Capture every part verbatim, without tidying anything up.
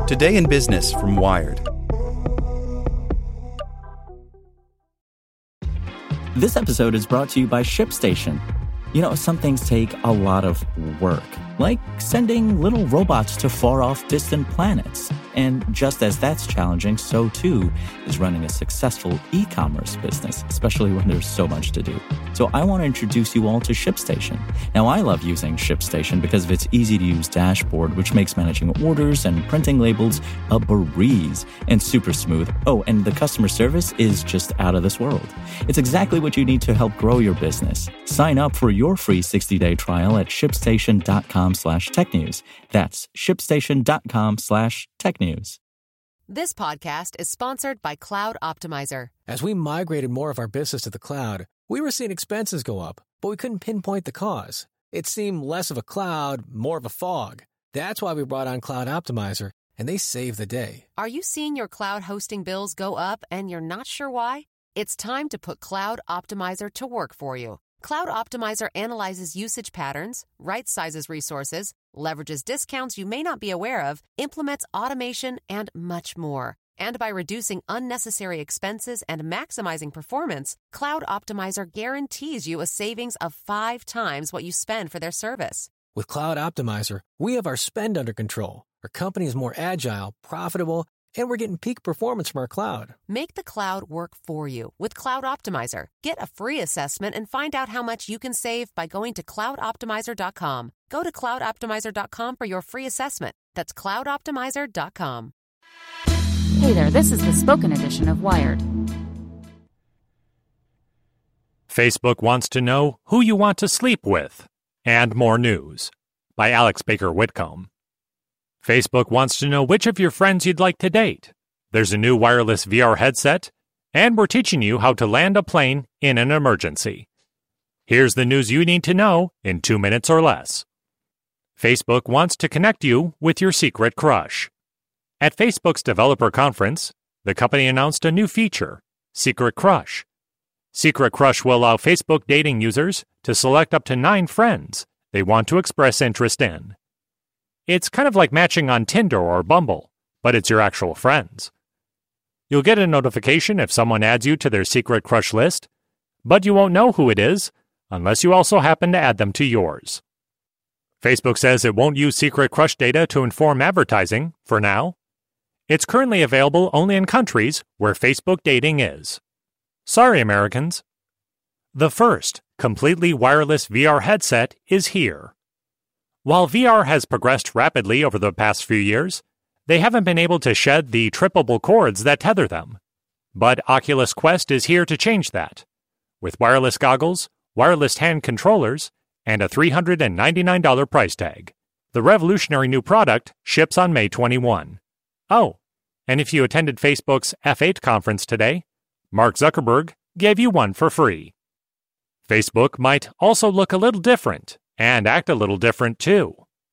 Today in Business from Wired. This episode is brought to you by ShipStation. You know, some things take a lot of work, like sending little robots to far-off distant planets. And just as that's challenging, so too is running a successful e-commerce business, especially when there's so much to do. So I want to introduce you all to ShipStation. Now, I love using ShipStation because of its easy-to-use dashboard, which makes managing orders and printing labels a breeze and super smooth. Oh, and the customer service is just out of this world. It's exactly what you need to help grow your business. Sign up for your free sixty-day trial at shipstation.com slash tech news. That's shipstation.com slash tech news. This podcast is sponsored by Cloud Optimizer. As we migrated more of our business to the cloud, we were seeing expenses go up, but we couldn't pinpoint the cause. It seemed less of a cloud, more of a fog. That's why we brought on Cloud Optimizer, and they saved the day. Are you seeing your cloud hosting bills go up and you're not sure why? It's time to put Cloud Optimizer to work for you. Cloud Optimizer analyzes usage patterns, right-sizes resources, leverages discounts you may not be aware of, implements automation, and much more. And by reducing unnecessary expenses and maximizing performance, Cloud Optimizer guarantees you a savings of five times what you spend for their service. With Cloud Optimizer, we have our spend under control. Our company is more agile, profitable, and we're getting peak performance from our cloud. Make the cloud work for you with Cloud Optimizer. Get a free assessment and find out how much you can save by going to cloud optimizer dot com. Go to cloud optimizer dot com for your free assessment. That's cloud optimizer dot com. Hey there, this is the spoken edition of Wired. Facebook wants to know who you want to sleep with. And more news. By Alex Baker Whitcomb. Facebook wants to know which of your friends you'd like to date. There's a new wireless V R headset, and we're teaching you how to land a plane in an emergency. Here's the news you need to know in two minutes or less. Facebook wants to connect you with your secret crush. At Facebook's developer conference, the company announced a new feature, Secret Crush. Secret Crush will allow Facebook dating users to select up to nine friends they want to express interest in. It's kind of like matching on Tinder or Bumble, but it's your actual friends. You'll get a notification if someone adds you to their secret crush list, but you won't know who it is unless you also happen to add them to yours. Facebook says it won't use secret crush data to inform advertising for now. It's currently available only in countries where Facebook dating is. Sorry, Americans. The first completely wireless V R headset is here. While V R has progressed rapidly over the past few years, they haven't been able to shed the trippable cords that tether them. But Oculus Quest is here to change that. With wireless goggles, wireless hand controllers, and a three hundred ninety-nine dollars price tag. The revolutionary new product ships on May twenty-first. Oh, and if you attended Facebook's F eight conference today, Mark Zuckerberg gave you one for free. Facebook might also look a little different and act a little different too.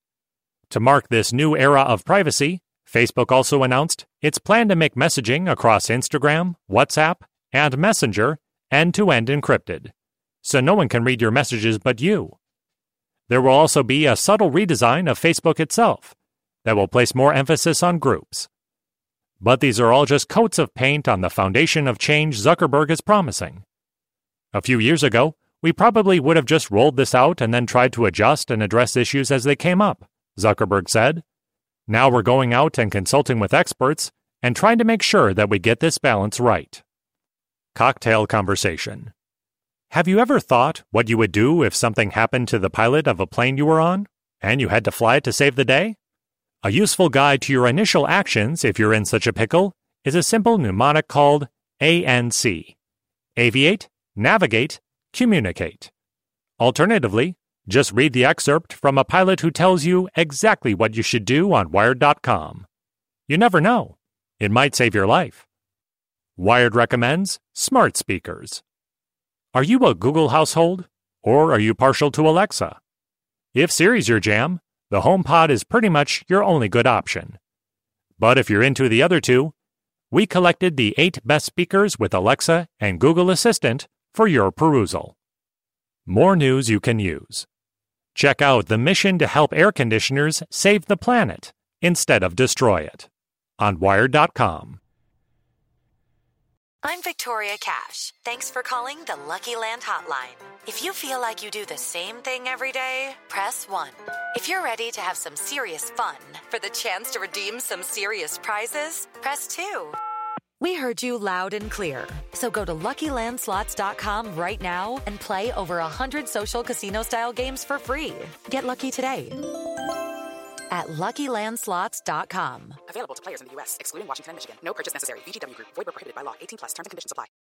To mark this new era of privacy, Facebook also announced its plan to make messaging across Instagram, WhatsApp, and Messenger end-to-end encrypted, so no one can read your messages but you. There will also be a subtle redesign of Facebook itself that will place more emphasis on groups. But these are all just coats of paint on the foundation of change Zuckerberg is promising. A few years ago, we probably would have just rolled this out and then tried to adjust and address issues as they came up, Zuckerberg said. Now we're going out and consulting with experts and trying to make sure that we get this balance right. Cocktail conversation. Have you ever thought what you would do if something happened to the pilot of a plane you were on, and you had to fly it to save the day? A useful guide to your initial actions if you're in such a pickle is a simple mnemonic called A N C. Aviate, navigate, communicate. Alternatively, just read the excerpt from a pilot who tells you exactly what you should do on Wired dot com. You never know. It might save your life. Wired recommends smart speakers. Are you a Google household, or are you partial to Alexa? If Siri's your jam, the HomePod is pretty much your only good option. But if you're into the other two, we collected the eight best speakers with Alexa and Google Assistant for your perusal. More news you can use. Check out the mission to help air conditioners save the planet instead of destroy it. on Wired dot com. I'm Victoria Cash. Thanks for calling the Lucky Land Hotline. If you feel like you do the same thing every day, press one. If you're ready to have some serious fun for the chance to redeem some serious prizes, press two. We heard you loud and clear. So go to Lucky Land Slots dot com right now and play over one hundred social casino-style games for free. Get lucky today at Lucky Land Slots dot com. Available to players in the U S, excluding Washington and Michigan. No purchase necessary. V G W Group. Void where prohibited by law. eighteen plus. Terms and conditions apply.